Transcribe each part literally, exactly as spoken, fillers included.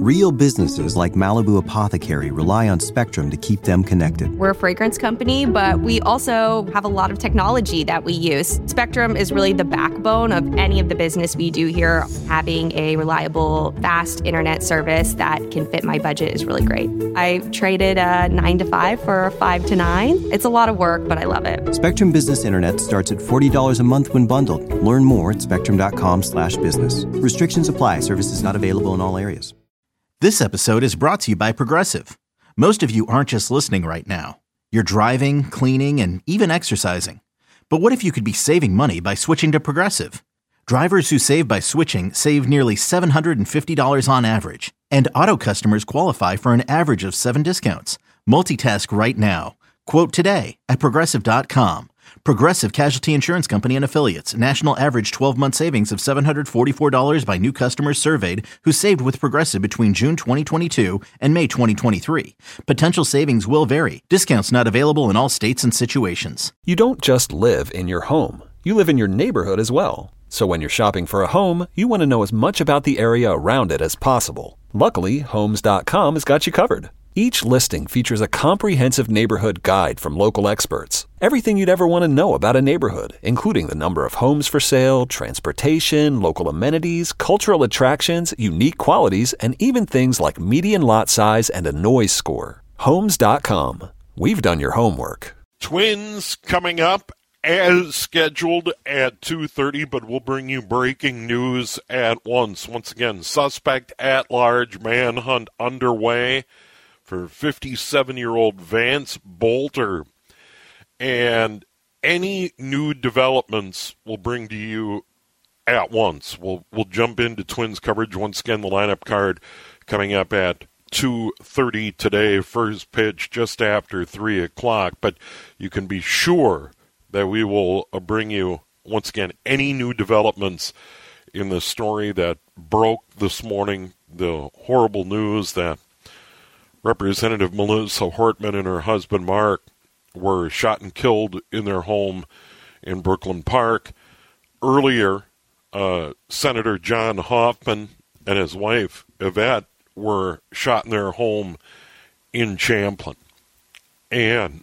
Real businesses like Malibu Apothecary rely on Spectrum to keep them connected. We're a fragrance company, but we also have a lot of technology that we use. Spectrum is really the backbone of any of the business we do here. Having a reliable, fast internet service that can fit my budget is really great. I traded a nine to five for a five to nine. It's a lot of work, but I love it. Spectrum Business Internet starts at forty dollars a month when bundled. Learn more at spectrum.com slash business. Restrictions apply. Services not available in all areas. This episode is brought to you by Progressive. Most of you aren't just listening right now. You're driving, cleaning, and even exercising. But what if you could be saving money by switching to Progressive? Drivers who save by switching save nearly seven hundred fifty dollars on average. And auto customers qualify for an average of seven discounts. Multitask right now. Quote today at Progressive dot com. Progressive Casualty Insurance Company and Affiliates. National average twelve-month savings of seven hundred forty-four dollars by new customers surveyed who saved with Progressive between June twenty twenty-two and May twenty twenty-three. Potential savings will vary. Discounts not available in all states and situations. You don't just live in your home. You live in your neighborhood as well. So when you're shopping for a home, you want to know as much about the area around it as possible. Luckily, Homes dot com has got you covered. Each listing features a comprehensive neighborhood guide from local experts. Everything you'd ever want to know about a neighborhood, including the number of homes for sale, transportation, local amenities, cultural attractions, unique qualities, and even things like median lot size and a noise score. Homes dot com. We've done your homework. Twins coming up as scheduled at two thirty, but we'll bring you breaking news at once. Once again, suspect at large, manhunt underway for fifty-seven-year-old Vance Bolter. And any new developments we'll bring to you at once. We'll we'll jump into Twins coverage. Once again, the lineup card coming up at two thirty today. First pitch just after three o'clock. But you can be sure that we will bring you, once again, any new developments in the story that broke this morning. The horrible news that Representative Melissa Hortman and her husband Mark were shot and killed in their home in Brooklyn Park. Earlier, uh, Senator John Hoffman and his wife Yvette were shot in their home in Champlin. And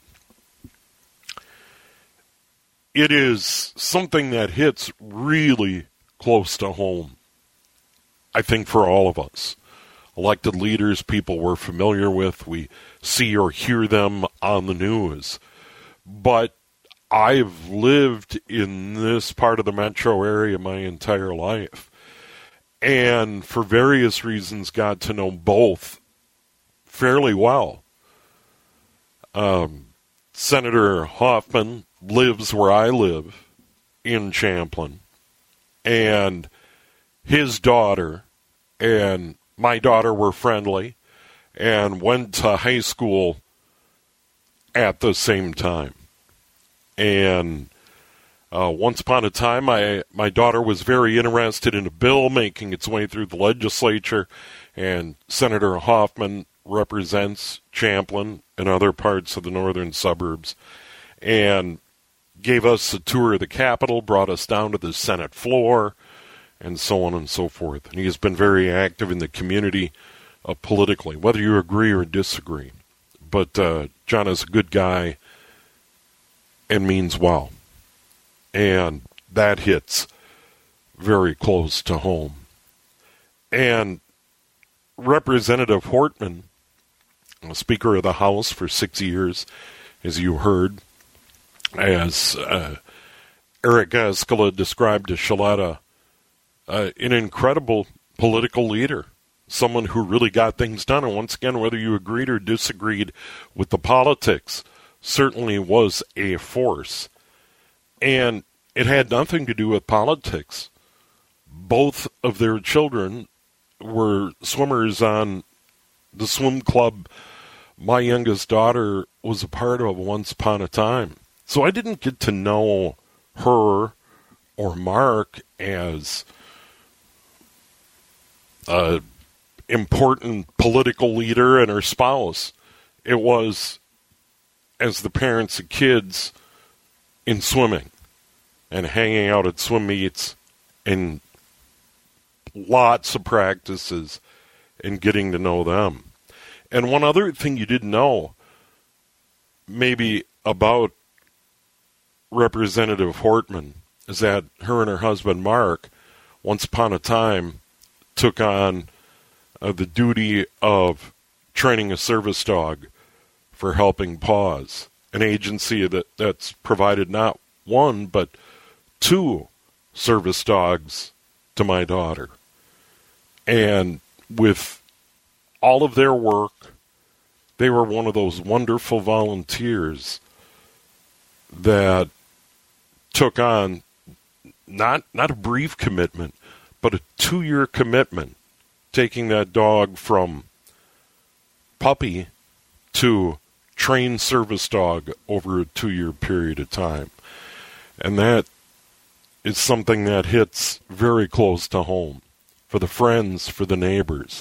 it is something that hits really close to home, I think, for all of us. Elected leaders, people we're familiar with, we see or hear them on the news. But I've lived in this part of the metro area my entire life, and for various reasons got to know both fairly well. Um, Senator Hoffman lives where I live in Champlin, and his daughter and my daughter were friendly and went to high school at the same time. And uh, once upon a time, my, my daughter was very interested in a bill making its way through the legislature, and Senator Hoffman represents Champlin and other parts of the northern suburbs, and gave us a tour of the Capitol, brought us down to the Senate floor, and so on and so forth. And he has been very active in the community uh, politically, whether you agree or disagree. But uh, John is a good guy and means well. And that hits very close to home. And Representative Hortman, Speaker of the House for six years, as you heard, as uh, Eric Escala described to Shaletta, Uh, an incredible political leader, someone who really got things done. And once again, whether you agreed or disagreed with the politics, certainly was a force. And it had nothing to do with politics. Both of their children were swimmers on the swim club my youngest daughter was a part of once upon a time. So I didn't get to know her or Mark as an important political leader and her spouse. It was as the parents of kids in swimming and hanging out at swim meets and lots of practices and getting to know them. And one other thing you didn't know, maybe about Representative Hortman, is that her and her husband Mark, once upon a time, took on uh, the duty of training a service dog for Helping Paws, an agency that, that's provided not one but two service dogs to my daughter. And with all of their work, they were one of those wonderful volunteers that took on not not a brief commitment, but a two-year commitment, taking that dog from puppy to trained service dog over a two-year period of time. And that is something that hits very close to home for the friends, for the neighbors.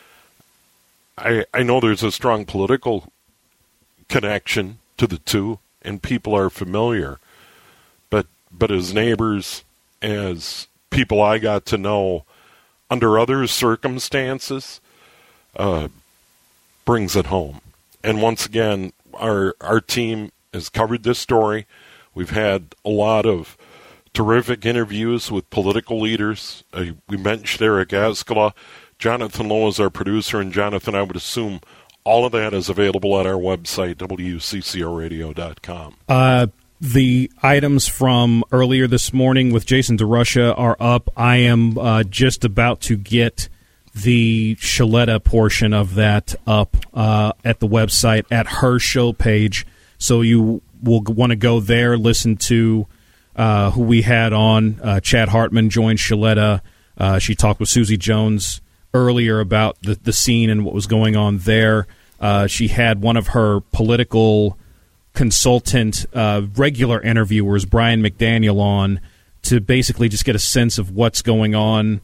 I, I know there's a strong political connection to the two, and people are familiar. But but as neighbors, as people I got to know under other circumstances, uh, brings it home. And once again, our our team has covered this story. We've had a lot of terrific interviews with political leaders. Uh, we mentioned Eric Eskala. Jonathan Lowe is our producer, and Jonathan, I would assume all of that is available at our website, W C C O radio dot com. Uh, the items from earlier this morning with Jason DeRusha are up. I am uh, just about to get the Shaletta portion of that up uh, at the website at her show page. So you will want to go there, listen to uh, who we had on. Uh, Chad Hartman joined Shaletta. Uh, she talked with Susie Jones earlier about the, the scene and what was going on there. Uh, she had one of her political consultant uh, regular interviewers, Brian McDaniel, on to basically just get a sense of what's going on,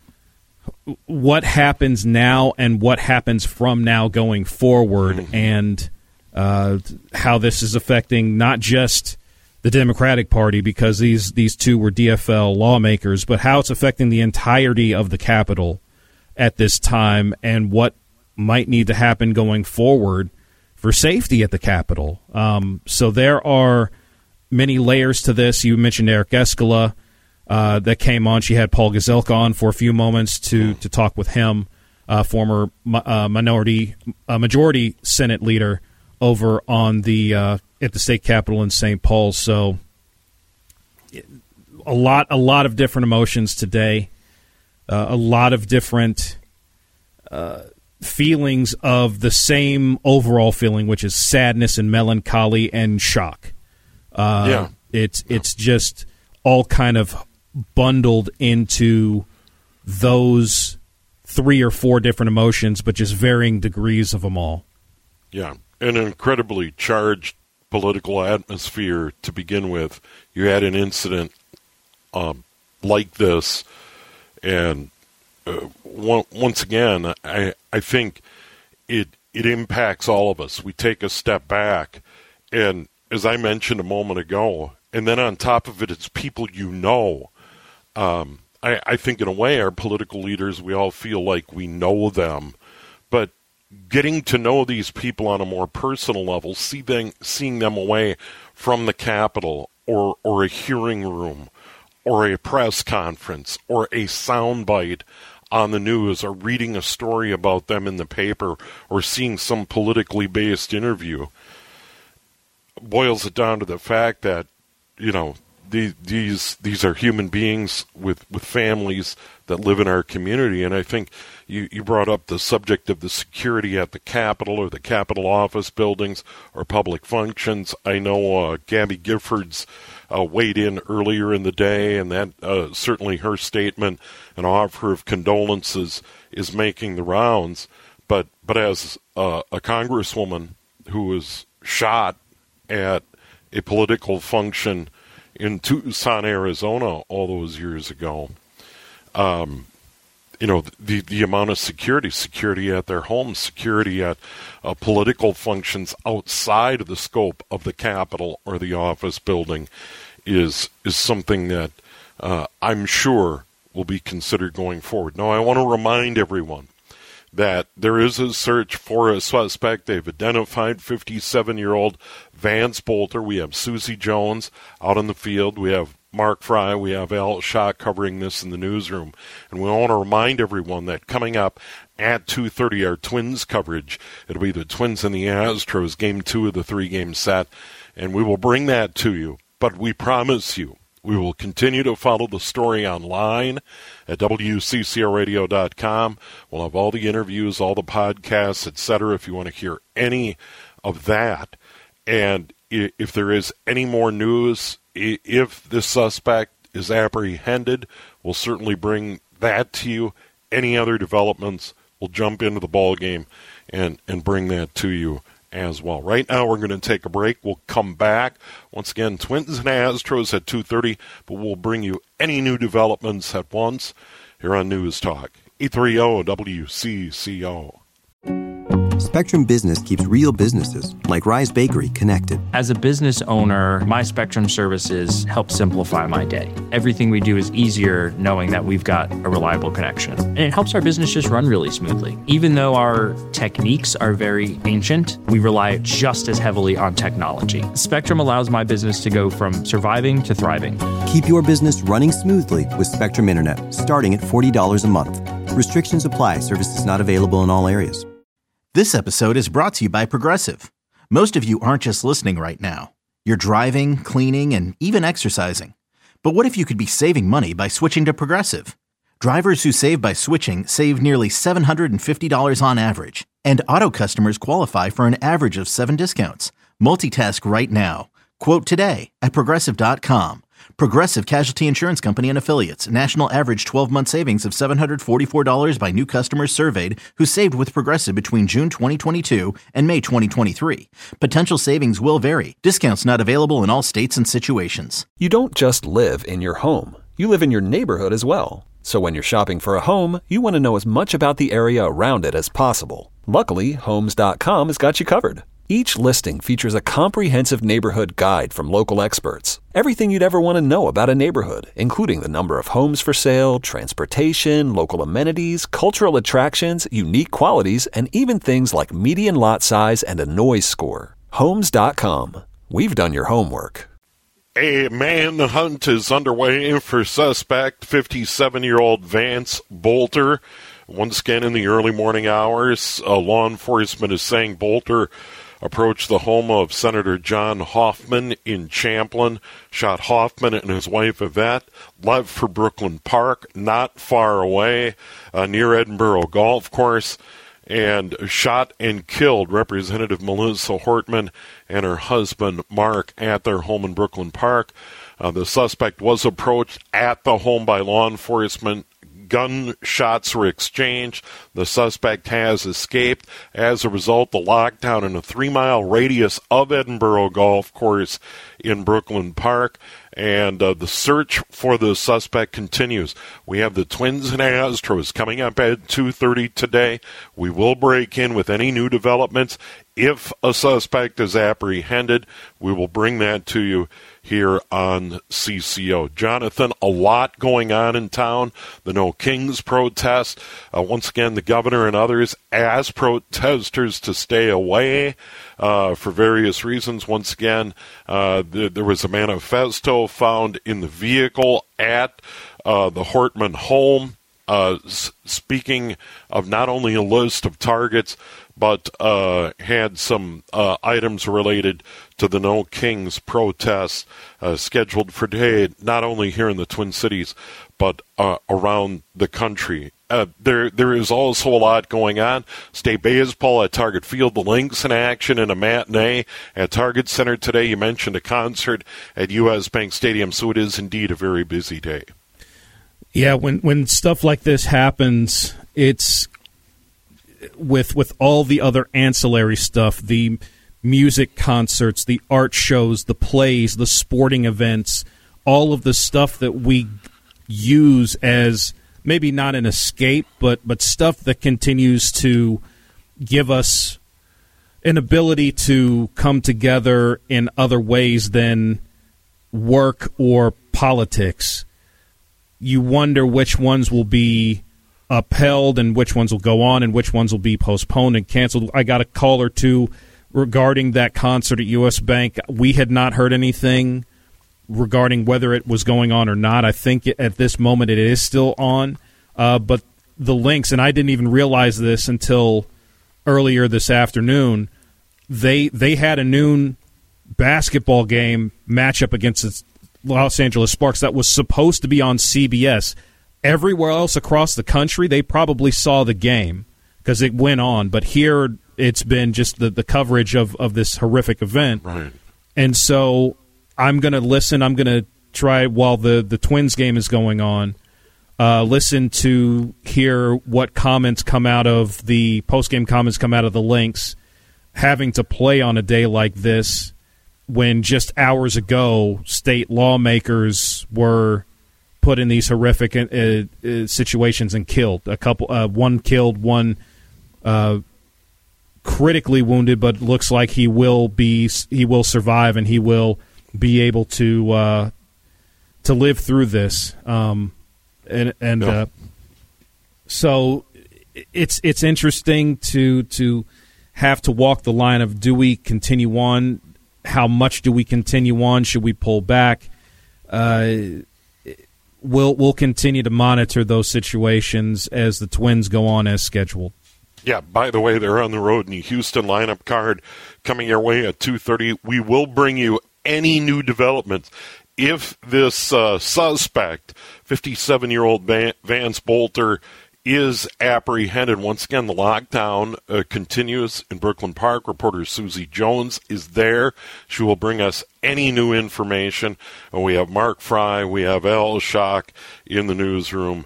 what happens now and what happens from now going forward, and uh, how this is affecting not just the Democratic Party, because these, these two were D F L lawmakers, but how it's affecting the entirety of the Capitol at this time, and what might need to happen going forward for safety at the Capitol. Um, so there are many layers to this. You mentioned Eric Eskala uh, that came on. She had Paul Gazelka on for a few moments to to talk with him, uh, former uh, minority uh, majority Senate leader over on the uh, at the state capitol in Saint Paul. So a lot a lot of different emotions today. Uh, a lot of different uh, feelings of the same overall feeling, which is sadness and melancholy and shock. Uh, yeah. It's it's just all kind of bundled into those three or four different emotions, but just varying degrees of them all. Yeah, an incredibly charged political atmosphere to begin with. You had an incident um, like this. And uh, once again, I I think it it impacts all of us. We take a step back, and as I mentioned a moment ago, and then on top of it, it's people you know. Um, I, I think in a way, our political leaders, we all feel like we know them, but getting to know these people on a more personal level, see them, seeing them away from the Capitol or or a hearing room, or a press conference, or a soundbite on the news, or reading a story about them in the paper, or seeing some politically based interview, boils it down to the fact that, you know, the, these these are human beings with, with families that live in our community. And I think you, you brought up the subject of the security at the Capitol or the Capitol office buildings or public functions. I know uh, Gabby Giffords Uh, weighed in earlier in the day, and that uh, certainly her statement and offer of condolences is making the rounds. But but as uh, a congresswoman who was shot at a political function in Tucson, Arizona, all those years ago, um, you know, the the amount of security, security at their homes, security at uh, political functions outside of the scope of the Capitol or the office building is is something that uh, I'm sure will be considered going forward. Now, I want to remind everyone that there is a search for a suspect. They've identified fifty-seven-year-old Vance Bolter. We have Susie Jones out in the field. We have Mark Fry. We have Al Shaw covering this in the newsroom. And we want to remind everyone that coming up at two thirty, our Twins coverage, it'll be the Twins and the Astros, game two of the three-game set. And we will bring that to you. But we promise you, we will continue to follow the story online at W C C O radio dot com. We'll have all the interviews, all the podcasts, et cetera, if you want to hear any of that. And if there is any more news, if the suspect is apprehended, we'll certainly bring that to you. Any other developments, we'll jump into the ball game and, and bring that to you as well. Right now, we're going to take a break. We'll come back. Once again, Twins and Astros at two thirty, but we'll bring you any new developments at once here on News Talk. eight thirty W C C O. Spectrum Business keeps real businesses, like Rise Bakery, connected. As a business owner, my Spectrum services help simplify my day. Everything we do is easier knowing that we've got a reliable connection. And it helps our business just run really smoothly. Even though our techniques are very ancient, we rely just as heavily on technology. Spectrum allows my business to go from surviving to thriving. Keep your business running smoothly with Spectrum Internet, starting at forty dollars a month. Restrictions apply. Services not available in all areas. This episode is brought to you by Progressive. Most of you aren't just listening right now. You're driving, cleaning, and even exercising. But what if you could be saving money by switching to Progressive? Drivers who save by switching save nearly seven hundred fifty dollars on average. And auto customers qualify for an average of seven discounts. Multitask right now. Quote today at Progressive dot com. Progressive Casualty Insurance Company and Affiliates. National average twelve-month savings of seven hundred forty-four dollars by new customers surveyed who saved with Progressive between June twenty twenty-two and May twenty twenty-three. Potential savings will vary. Discounts not available in all states and situations. You don't just live in your home. You live in your neighborhood as well. So when you're shopping for a home, you want to know as much about the area around it as possible. Luckily, Homes dot com has got you covered. Each listing features a comprehensive neighborhood guide from local experts. Everything you'd ever want to know about a neighborhood, including the number of homes for sale, transportation, local amenities, cultural attractions, unique qualities, and even things like median lot size and a noise score. Homes dot com. We've done your homework. A manhunt is underway for suspect fifty-seven-year-old Vance Bolter. Once again, in the early morning hours, uh, law enforcement is saying Bolter approached the home of Senator John Hoffman in Champlin, shot Hoffman and his wife Yvette, left for Brooklyn Park, not far away, uh, near Edinburgh Golf Course, and shot and killed Representative Melissa Hortman and her husband Mark at their home in Brooklyn Park. Uh, the suspect was approached at the home by law enforcement. Gunshots were exchanged. The suspect has escaped. As a result, the lockdown in a three-mile radius of Edinburgh Golf Course in Brooklyn Park, and uh, the search for the suspect continues. We have the Twins and Astros coming up at two thirty today. We will break in with any new developments. If a suspect is apprehended, we will bring that to you here on C C O. Jonathan, a lot going on in town. The No Kings protest. Uh, once again, the governor and others asked protesters to stay away uh, for various reasons. Once again, uh, th- there was a manifesto found in the vehicle at uh, the Hortman home, uh, s- speaking of not only a list of targets, but uh, had some uh, items related to the No Kings protests uh, scheduled for today, not only here in the Twin Cities, but uh, around the country. Uh, there, there is also a lot going on. State baseball at Target Field, the Lynx in action in a matinee at Target Center today. You mentioned a concert at U S. Bank Stadium, so it is indeed a very busy day. Yeah, when when stuff like this happens, it's with with all the other ancillary stuff, the music concerts, the art shows, the plays, the sporting events, all of the stuff that we use as maybe not an escape, but but stuff that continues to give us an ability to come together in other ways than work or politics. You wonder which ones will be upheld and which ones will go on and which ones will be postponed and canceled. I got a call or two regarding that concert at U S Bank. We had not heard anything regarding whether it was going on or not. I think at this moment it is still on, uh, but the Lynx, and I didn't even realize this until earlier this afternoon, they they had a noon basketball game matchup against the Los Angeles Sparks that was supposed to be on C B S. Everywhere else across the country, they probably saw the game because it went on, but here it's been just the, the coverage of, of this horrific event. Right. And so I'm going to listen. I'm going to try while the, the Twins game is going on, uh, listen to hear what comments come out of the post-game comments come out of the Lynx having to play on a day like this when just hours ago state lawmakers were put in these horrific uh, uh, situations and killed. A couple, uh, one killed, one uh, critically wounded, but looks like he will be he will survive and he will be able to uh, to live through this. Um, and and yeah. uh, so it's it's interesting to to have to walk the line of, do we continue on? How much do we continue on? Should we pull back? Uh, we'll we'll continue to monitor those situations as the Twins go on as scheduled. Yeah, by the way, they're on the road in the Houston lineup card coming your way at two thirty. We will bring you any new developments. If this uh, suspect, fifty-seven-year-old Van- Vance Bolter, is apprehended. Once again, the lockdown uh, continues in Brooklyn Park. Reporter Susie Jones is there. She will bring us any new information. And we have Mark Fry, we have Al Schock in the newsroom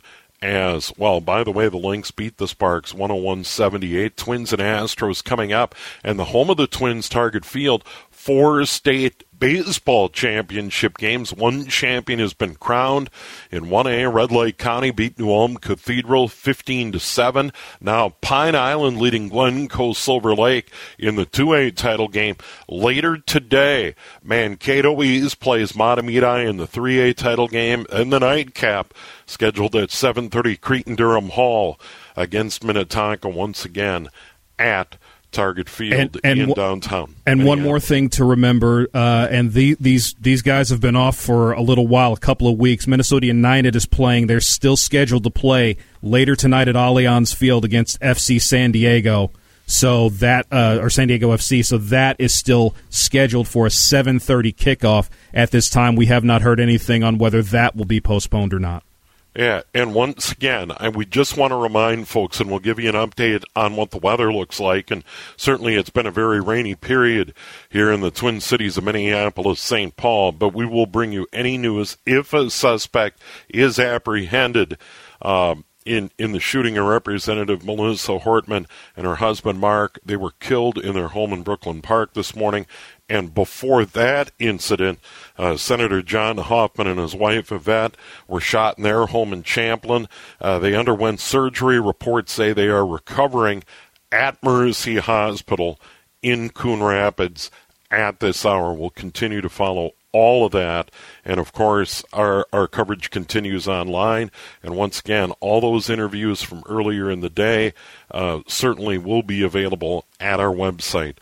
as well. By the way, the Lynx beat the Sparks one oh one seventy-eight. Twins and Astros coming up. And the home of the Twins, Target Field, four state baseball championship games. One champion has been crowned. In one A, Red Lake County beat New Ulm Cathedral fifteen to seven. Now Pine Island leading Glencoe Silver Lake in the two A title game. Later today, Mankato East plays Matamidi in the three A title game. And the nightcap scheduled at seven thirty, Cretin-Durham Hall against Minnetonka once again at Target Field and, and in w- downtown. And Minneapolis. one more thing to remember, uh, and the, these these guys have been off for a little while, a couple of weeks. Minnesota United is playing. They're still scheduled to play later tonight at Allianz Field against F C San Diego. So that uh, or San Diego F C. So that is still scheduled for a seven thirty kickoff. At this time, we have not heard anything on whether that will be postponed or not. Yeah, and once again, I, we just want to remind folks, and we'll give you an update on what the weather looks like, and certainly it's been a very rainy period here in the Twin Cities of Minneapolis, Saint Paul, but we will bring you any news if a suspect is apprehended um, in, in the shooting of Representative Melissa Hortman and her husband, Mark. They were killed in their home in Brooklyn Park this morning. And before that incident, uh, Senator John Hoffman and his wife Yvette were shot in their home in Champlin. Uh, they underwent surgery. Reports say they are recovering at Mercy Hospital in Coon Rapids at this hour. We'll continue to follow all of that. And, of course, our, our coverage continues online. And once again, all those interviews from earlier in the day uh, certainly will be available at our website,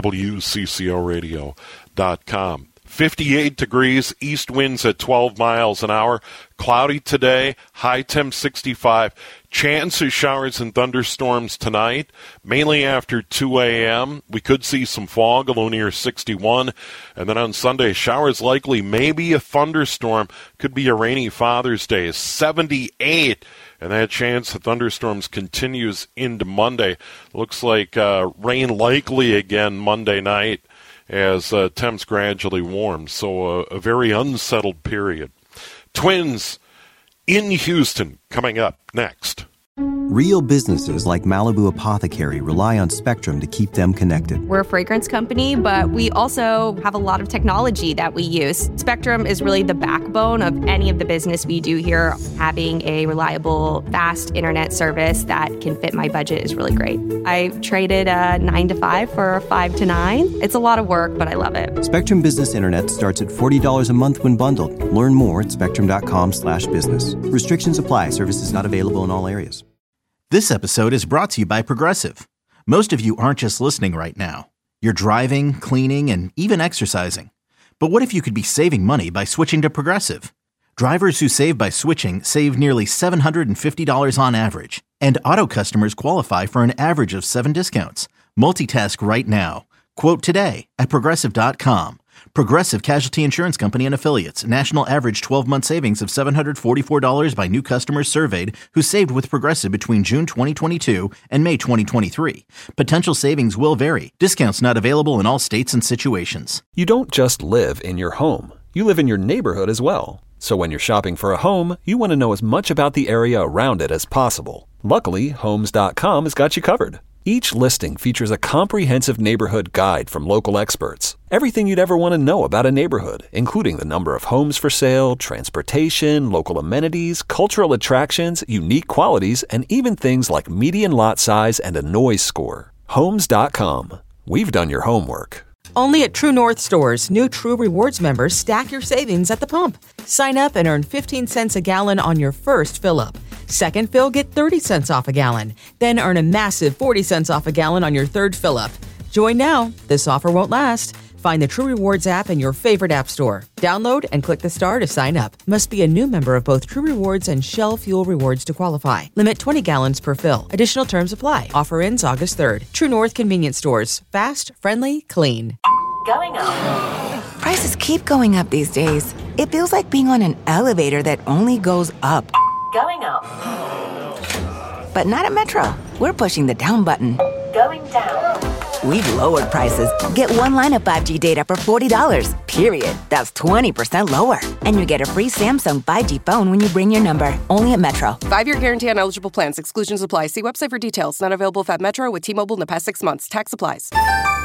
W C C O radio dot com. fifty-eight degrees, east winds at twelve miles an hour. Cloudy today, high temp sixty-five. Chance of showers and thunderstorms tonight, mainly after two a.m. We could see some fog, a low near sixty-one. And then on Sunday, showers likely, maybe a thunderstorm. Could be a rainy Father's Day, seventy-eight. And that chance of thunderstorms continues into Monday. Looks like uh, rain likely again Monday night as uh, temps gradually warm. So uh, a very unsettled period. Twins in Houston coming up next. Real businesses like Malibu Apothecary rely on Spectrum to keep them connected. We're a fragrance company, but we also have a lot of technology that we use. Spectrum is really the backbone of any of the business we do here. Having a reliable, fast internet service that can fit my budget is really great. I traded a nine to five for a five to nine. It's a lot of work, but I love it. Spectrum Business Internet starts at forty dollars a month when bundled. Learn more at spectrum dot com slash business. Restrictions apply. Services not available in all areas. This episode is brought to you by Progressive. Most of you aren't just listening right now. You're driving, cleaning, and even exercising. But what if you could be saving money by switching to Progressive? Drivers who save by switching save nearly seven hundred fifty dollars on average. And auto customers qualify for an average of seven discounts. Multitask right now. Quote today at Progressive dot com. Progressive Casualty Insurance Company and Affiliates. National average twelve-month savings of seven hundred forty-four dollars by new customers surveyed who saved with Progressive between June twenty twenty-two and May twenty twenty-three. Potential savings will vary. Discounts not available in all states and situations. You don't just live in your home. You live in your neighborhood as well. So when you're shopping for a home, you want to know as much about the area around it as possible. Luckily, Homes dot com has got you covered. Each listing features a comprehensive neighborhood guide from local experts. Everything you'd ever want to know about a neighborhood, including the number of homes for sale, transportation, local amenities, cultural attractions, unique qualities, and even things like median lot size and a noise score. Homes dot com. We've done your homework. Only at True North stores, new True Rewards members stack your savings at the pump. Sign up and earn fifteen cents a gallon on your first fill-up. Second fill, get thirty cents off a gallon. Then earn a massive forty cents off a gallon on your third fill-up. Join now. This offer won't last. Find the True Rewards app in your favorite app store. Download and click the star to sign up. Must be a new member of both True Rewards and Shell Fuel Rewards to qualify. Limit twenty gallons per fill. Additional terms apply. Offer ends August third. True North Convenience Stores. Fast, friendly, clean. Going up. Prices keep going up these days. It feels like being on an elevator that only goes up. Going up. But not at Metro. We're pushing the down button. Going down. We've lowered prices. Get one line of five G data for forty dollars, period. That's twenty percent lower. And you get a free Samsung five G phone when you bring your number. Only at Metro. Five-year guarantee on eligible plans. Exclusions apply. See website for details. Not available if at Metro with T-Mobile in the past six months. Tax applies.